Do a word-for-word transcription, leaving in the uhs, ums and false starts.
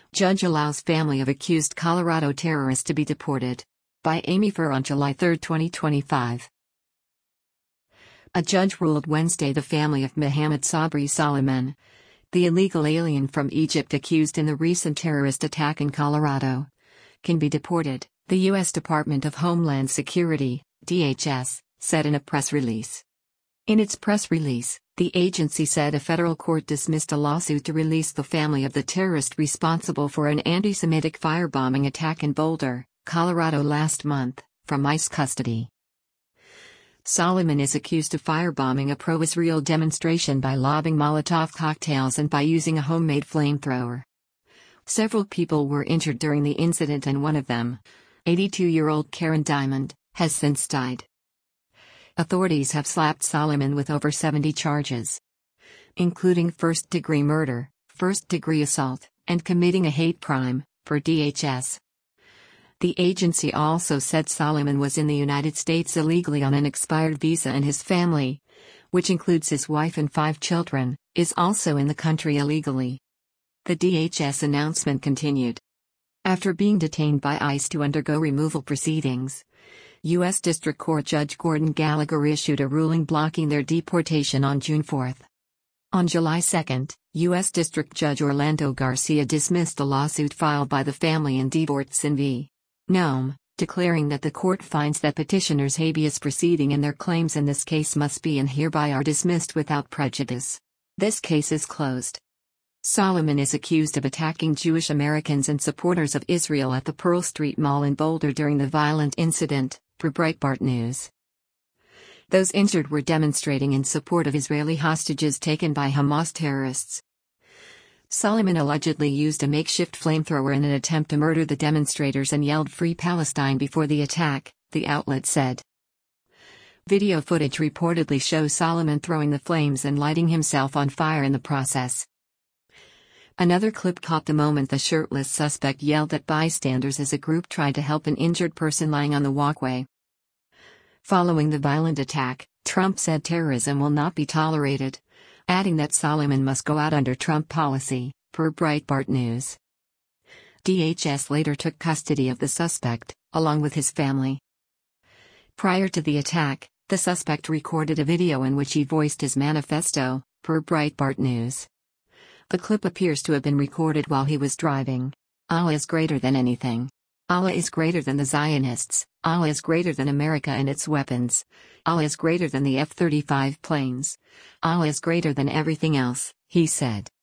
Judge allows family of accused Colorado terrorist to be deported. By Amy Furr on July third, twenty twenty-five. A judge ruled Wednesday the family of Mohammed Sabri Soliman, the illegal alien from Egypt accused in the recent terrorist attack in Colorado, can be deported, the U S Department of Homeland Security, D H S, said in a press release. In its press release, the agency said a federal court dismissed a lawsuit to release the family of the terrorist responsible for an anti-Semitic firebombing attack in Boulder, Colorado last month, from ICE custody. Soliman is accused of firebombing a pro-Israel demonstration by lobbing Molotov cocktails and by using a homemade flamethrower. Several people were injured during the incident and one of them, eighty-two-year-old Karen Diamond, has since died. Authorities have slapped Soliman with over seventy charges, including first-degree murder, first-degree assault, and committing a hate crime, per D H S. The agency also said Soliman was in the United States illegally on an expired visa and his family, which includes his wife and five children, is also in the country illegally. The D H S announcement continued. After being detained by ICE to undergo removal proceedings, U S District Court Judge Gordon Gallagher issued a ruling blocking their deportation on June fourth. On July second, U S District Judge Orlando Garcia dismissed a lawsuit filed by the family in Dvortson v. Noem, declaring that the court finds that petitioners' habeas proceeding and their claims in this case must be and hereby are dismissed without prejudice. This case is closed. Soliman is accused of attacking Jewish Americans and supporters of Israel at the Pearl Street Mall in Boulder during the violent incident, per Breitbart News. Those injured were demonstrating in support of Israeli hostages taken by Hamas terrorists. Soliman allegedly used a makeshift flamethrower in an attempt to murder the demonstrators and yelled "Free Palestine" before the attack, the outlet said. Video footage reportedly shows Soliman throwing the flames and lighting himself on fire in the process. Another clip caught the moment the shirtless suspect yelled at bystanders as a group tried to help an injured person lying on the walkway. Following the violent attack, Trump said terrorism will not be tolerated, adding that Soliman must go out under Trump policy, per Breitbart News. D H S later took custody of the suspect, along with his family. Prior to the attack, the suspect recorded a video in which he voiced his manifesto, per Breitbart News. The clip appears to have been recorded while he was driving. Allah is greater than anything. Allah is greater than the Zionists. Allah is greater than America and its weapons. Allah is greater than the F thirty-five planes. Allah is greater than everything else, he said.